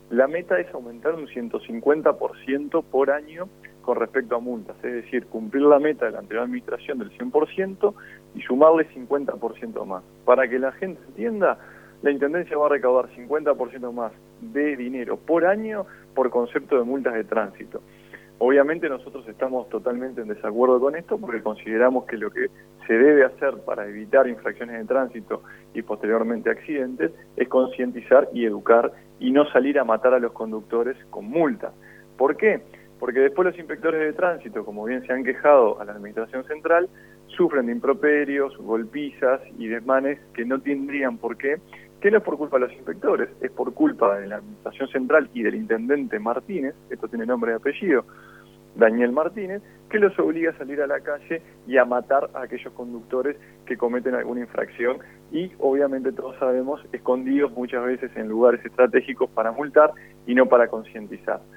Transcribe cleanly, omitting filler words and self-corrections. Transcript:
La meta es aumentar un 150% por año con respecto a multas, es decir, cumplir la meta de la anterior administración del 100% y sumarle 50% más. Para que la gente entienda, la Intendencia va a recaudar 50% más de dinero por año por concepto de multas de tránsito. Obviamente nosotros estamos totalmente en desacuerdo con esto porque consideramos que lo que se debe hacer para evitar infracciones de tránsito y posteriormente accidentes es concientizar y educar y no salir a matar a los conductores con multas. ¿Por qué? Porque después los inspectores de tránsito, como bien se han quejado a la Administración Central, sufren de improperios, golpizas y desmanes que no tendrían por qué, que no es por culpa de los inspectores, es por culpa de la Administración Central y del Intendente Martínez, esto tiene nombre y apellido, Daniel Martínez, que los obliga a salir a la calle y a matar a aquellos conductores que cometen alguna infracción y obviamente todos sabemos, escondidos muchas veces en lugares estratégicos para multar y no para concientizar.